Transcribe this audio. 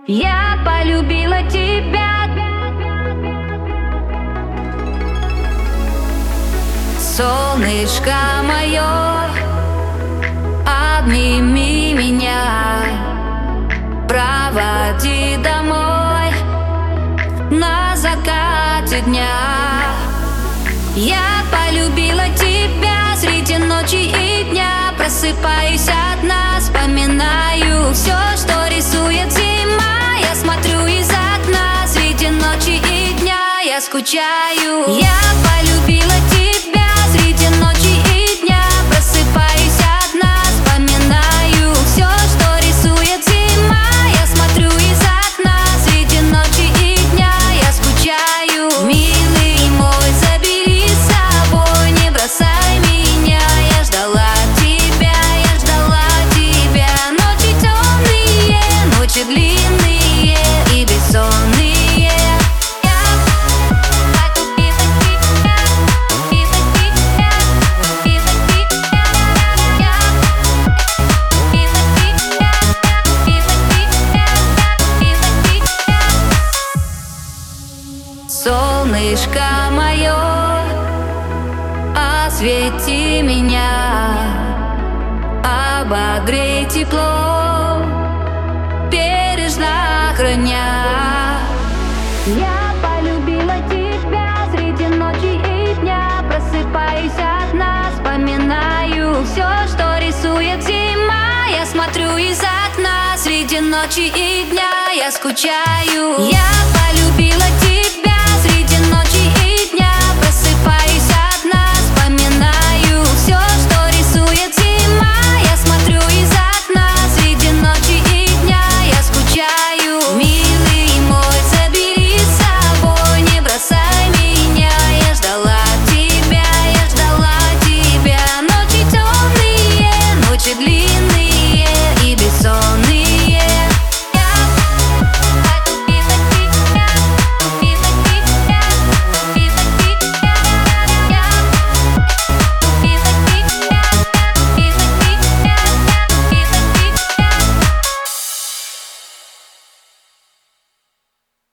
Я полюбила тебя. Солнышко мое, обними меня, проводи домой на закате дня. Я полюбила тебя среди ночи и дня. Просыпаюсь одна, вспоминаю все, что рисует зима. Я смотрю из окна среди ночи и дня. Я скучаю. Я полюбила тебя среди ночи и дня. Просыпаюсь одна, вспоминаю все, что рисует зима. Я смотрю из окна среди ночи и дня. Я скучаю. Милый мой, забери с собой, не бросай меня. Я ждала тебя, я ждала тебя. Ночи темные, ночи длинные и бессонные. Солнышко мое, освети меня, обогрей тепло, бережно храня. Я полюбила тебя среди ночи и дня. Просыпаюсь одна, вспоминаю все, что рисует зима. Я смотрю из окна среди ночи и дня. Я скучаю. Я полюбила тебя.